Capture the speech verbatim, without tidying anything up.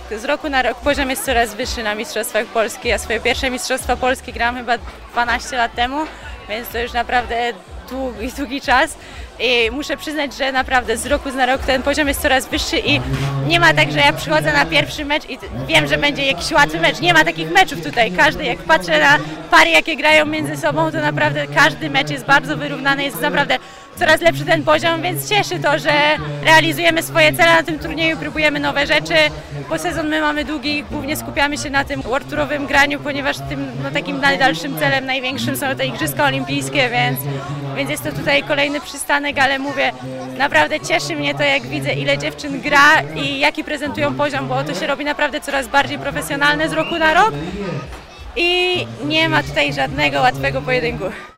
z roku na rok poziom jest coraz wyższy na Mistrzostwach Polski. Ja swoje pierwsze Mistrzostwa Polski grałam chyba dwanaście lat temu, więc to już naprawdę długi, długi czas. I muszę przyznać, że naprawdę z roku na rok ten poziom jest coraz wyższy i nie ma tak, że ja przychodzę na pierwszy mecz i wiem, że będzie jakiś łatwy mecz. Nie ma takich meczów tutaj. Każdy, jak patrzę na pary, jakie grają między sobą, to naprawdę każdy mecz jest bardzo wyrównany, jest naprawdę coraz lepszy ten poziom, więc cieszy to, że realizujemy swoje cele na tym turnieju, próbujemy nowe rzeczy, bo sezon my mamy długi, głównie skupiamy się na tym World Tourowym graniu, ponieważ tym no, takim najdalszym celem, największym są te Igrzyska Olimpijskie, więc, więc jest to tutaj kolejny przystanek, ale mówię, naprawdę cieszy mnie to, jak widzę, ile dziewczyn gra i jaki prezentują poziom, bo to się robi naprawdę coraz bardziej profesjonalne z roku na rok i nie ma tutaj żadnego łatwego pojedynku.